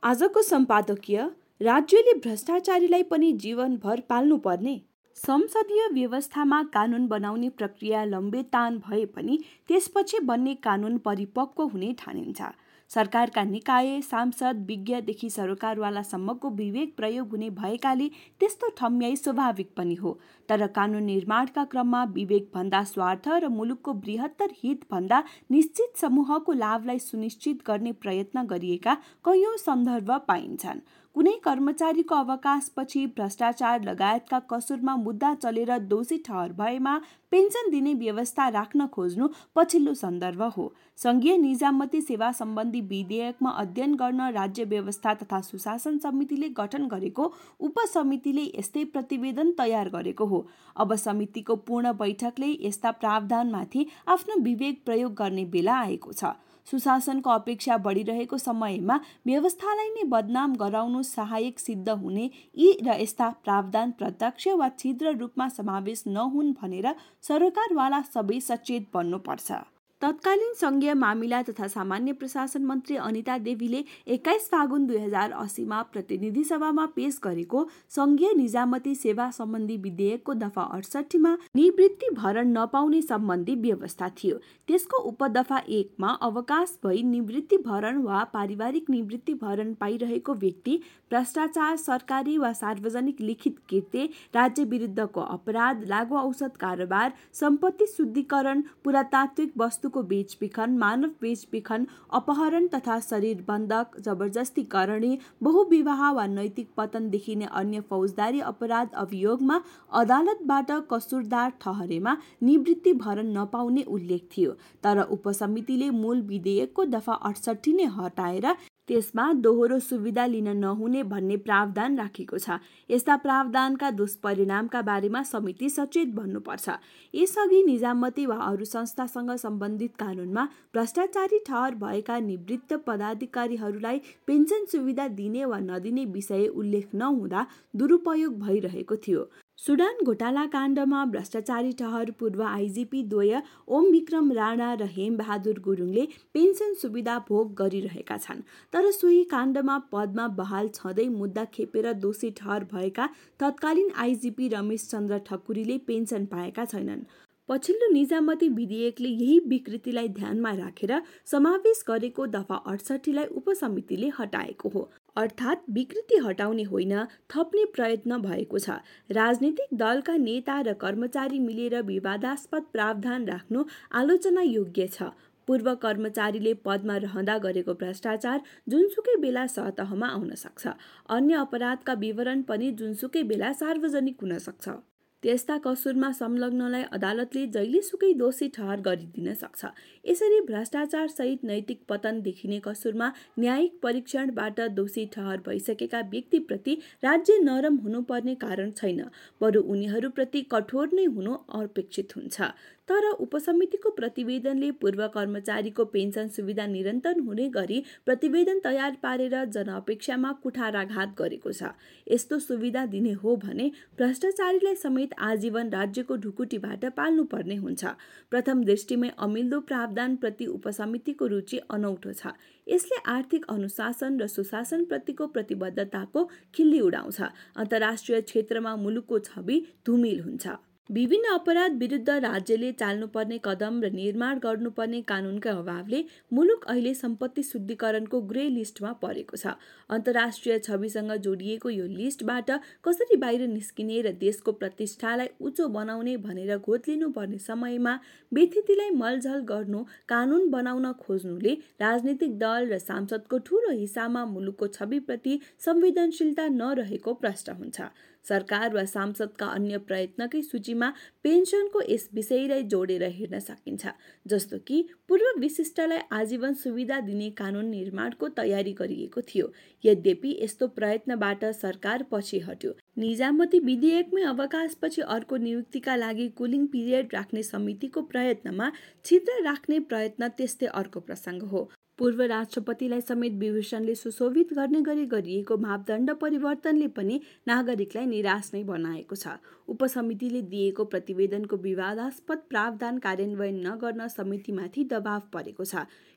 आजको सम्पादकीय राज्यले भ्रष्टाचारीलाई पनि जीवनभर पाल्नुपर्ने। संसदीय व्यवस्थामा कानुन बनाउने प्रक्रिया लम्बेतान भए पनि त्यसपछि बन्ने कानुन परिपक्व हुने ठानिन्छ। सरकारका निकाय, सांसद, विज्ञदेखि सरकारवालासम्मको विवेक प्रयोग हुने भएकाले त्यस्तो ठम्याइ स्वाभाविक पनि हो। तर कानुन निर्माणका क्रममा विवेकभन्दा स्वार्थ र मुलुकको बृहत्तर हितभन्दा निश्चित समूहको लाभलाई सुनिश्चित गर्ने प्रयत्न गरिएका कैयौँ सन्दर्भ पाइन्छन्। कुनै कर्मचारीको अवकाशपछि भ्रष्टाचार लगायतका कसुरमा मुद्दा चलेर दोषी ठहर भएमा पेन्सन दिने व्यवस्था राख्न खोज्नु पछिल्लो सन्दर्भ हो। सङ्घीय निजामती सेवा सम्बन्धी विधेयकमा अध्ययन गर्न राज्य व्यवस्था तथा सुशासन समितिले गठन गरेको उपसमितिले यस्तै प्रतिवेदन तयार गरेको हो। अब समितिको पूर्ण बैठकले यस्ता प्रावधानमाथि आफ्नो विवेक प्रयोग गर्ने बेला आएको छ। सुशासनको अपेक्षा बढिरहेको समयमा व्यवस्थालाई नै बदनाम गराउनु सहायक सिद्ध हुने यी र यस्ता प्रावधान प्रत्यक्ष वा छिद्र रूपमा समावेश नहुन् भनेर सरकारवाला सबै सचेत बन्नुपर्छ। तत्कालीन सङ्घीय मामिला तथा सामान्य प्रशासन मन्त्री अनिता देवीले 21 फागुन 2080 प्रतिनिधि सभामा पेश गरेको सङ्घीय निजामती सेवा सम्बन्धी विधेयकको दफा 68 निवृत्ति भरण नपाउने सम्बन्धी व्यवस्था थियो। त्यसको उपदफा 1 अवकाश भई निवृत्ति भरण वा पारिवारिक निवृत्ति भरण पाइरहेको व्यक्ति भ्रष्टाचार, सरकारी वा सार्वजनिक लिखित कृत्य, राज्य विरुद्धको अपराध, लागु औषध कारोबार, सम्पत्ति शुद्धिकरण, पुरातात्विक वस्तुको बेचबिखन, मानव बेचबिखन, अपहरण तथा शरीर बन्धक, जबरजस्ती करणी, बहुविवाह वा नैतिक पतन देखिने अन्य फौजदारी अपराध अभियोगमा अदालतबाट कसुरदार ठहरेमा निवृत्ति भरण नपाउने उल्लेख थियो। तर उपसमितिले मूल विधेयकको दफा 68 नै हटाएर त्यसमा दोहोरो सुविधा लिन नहुने भन्ने प्रावधान राखेको छ। यस्ता प्रावधानका दुष्परिणामका बारेमा समिति सचेत बन्नुपर्छ। यसअघि निजामती वा अरू संस्थासँग सम्बन्धित कानुनमा भ्रष्टाचारी ठहर भएका निवृत्त पदाधिकारीहरूलाई पेन्सन सुविधा दिने वा नदिने विषय उल्लेख नहुँदा दुरुपयोग भइरहेको थियो। सुडान घोटाला काण्डमा भ्रष्टाचारी ठहर पूर्व आइजिपी द्वय ओम विक्रम राणा र हेम बहादुर गुरुङले पेन्सन सुविधा भोग गरिरहेका छन्। तर सोही काण्डमा पदमा बहाल छँदै मुद्दा खेपेर दोषी ठहर भएका तत्कालीन आइजिपी रमेश चन्द्र ठकुरीले पेन्सन पाएका छैनन्। पछिल्लो निजामती विधेयकले यही विकृतिलाई ध्यानमा राखेर समावेश गरेको दफा 68 लाई उपसमितिले हटाएको हो। अर्थात् विकृति हटाउने होइन, थप्ने प्रयत्न भएको छ। राजनीतिक दलका नेता र कर्मचारी मिलेर विवादास्पद प्रावधान राख्नु आलोचना योग्य छ। पूर्व कर्मचारीले पदमा रहँदा गरेको भ्रष्टाचार जुनसुकै बेला सतहमा आउन सक्छ। अन्य अपराधका विवरण पनि जुनसुकै बेला सार्वजनिक हुन सक्छ। त्यस्ता कसुरमा संलग्नलाई अदालतले जहिलेसुकै दोषी ठहर गरिदिन सक्छ। यसरी भ्रष्टाचार सहित नैतिक पतन देखिने कसुरमा न्यायिक परीक्षणबाट दोषी ठहर भइसकेका व्यक्तिप्रति राज्य नरम हुनुपर्ने कारण छैन, बरु उनीहरूप्रति कठोर नै हुनु अपेक्षित हुन्छ। तर उपसमितिको प्रतिवेदनले पूर्व कर्मचारीको पेन्सन सुविधा निरन्तन हुने गरी प्रतिवेदन तयार पारेर जनअपेक्षामा कुठाराघात गरेको छ। यस्तो सुविधा दिने हो भने भ्रष्टाचारीलाई समेत आजीवन राज्यको ढुकुटीबाट पाल्नुपर्ने हुन्छ। प्रथम दृष्टिमै अमिल्दो प्रावधानप्रति उपसमितिको रुचि अनौठो छ। यसले आर्थिक अनुशासन र सुशासनप्रतिको प्रतिबद्धताको खिल्ली उडाउँछ। अन्तर्राष्ट्रिय क्षेत्रमा मुलुकको छवि धुमिल हुन्छ। विभिन्न अपराध विरुद्ध राज्यले चाल्नुपर्ने कदम र निर्माण गर्नुपर्ने कानुनका अभावले मुलुक अहिले सम्पत्ति शुद्धिकरणको ग्रे लिस्टमा परेको छ। अन्तर्राष्ट्रिय छविसँग जोडिएको यो लिस्टबाट कसरी बाहिर निस्किने र देशको प्रतिष्ठालाई उच्च बनाउने भनेर घोत्लिनुपर्ने समयमा व्यथितिलाई मलझल गर्नु कानुन बनाउन खोज्नुले राजनीतिक दल र सांसदको ठूलो हिस्सामा मुलुकको छविप्रति संवेदनशीलता नरहेको प्रश्न हुन्छ। सरकार वा सांसदका अन्य प्रयत्नकै सूचीमा पेन्सनको यस विषयलाई जोडेर हेर्न सकिन्छ, जस्तो कि पूर्व विशिष्टलाई आजीवन सुविधा दिने कानुन निर्माणको तयारी गरिएको थियो। यद्यपि यस्तो प्रयत्नबाट सरकार पछि हट्यो। निजामती विधेयकमै अवकाशपछि अर्को नियुक्तिका लागि कुलिङ पिरियड राख्ने समितिको प्रयत्नमा छिद्र राख्ने प्रयत्न त्यस्तै अर्को प्रसङ्ग हो। पूर्व राष्ट्रपतिलाई समेत विभूषणले सुशोभित गर्ने गरी गरिएको मापदण्ड परिवर्तनले पनि नागरिकलाई निराश नै बनाएको छ। उपसमितिले दिएको प्रतिवेदनको विवादास्पद प्रावधान कार्यान्वयन नगर्न समितिमाथि दबाव परेको छ।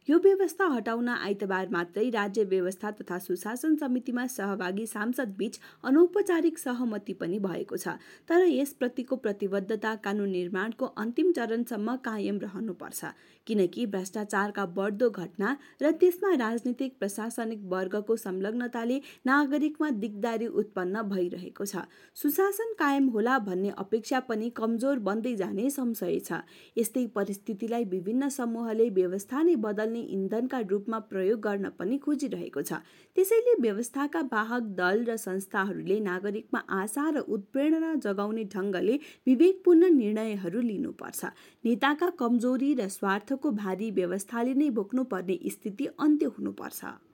यो व्यवस्था हटाउन आइतबार मात्रै राज्य व्यवस्था तथा सुशासन समितिमा सहभागी सांसद बीच अनौपचारिक सहमति पनि भएको छ। तर यसप्रतिको प्रतिबद्धता कानून निर्माणको अन्तिम चरणसम्म कायम रहनुपर्छ, किनकि भ्रष्टाचारका बढ्दो घटना र त्यसमा राजनीतिक प्रशासनिक वर्गको संलग्नताले नागरिकमा दिगदारी उत्पन्न भइरहेको छ। सुशासन कायम होला भन्ने अपेक्षा पनि कमजोर बन्दै जाने संशय छ। यस्तै परिस्थितिलाई विभिन्न समूहले व्यवस्था नै बदल्ने इन्धनका रूपमा प्रयोग गर्न पनि खोजिरहेको छ। त्यसैले व्यवस्थाका वाहक दल र संस्थाहरूले नागरिकमा आशा र उत्प्रेरणा जगाउने ढङ्गले विवेकपूर्ण निर्णयहरू लिनुपर्छ। नेताका कमजोरी र स्वार्थको भारी व्यवस्थाले नै बोक्नुपर्ने स्थिति अन्त्य हुनुपर्छ।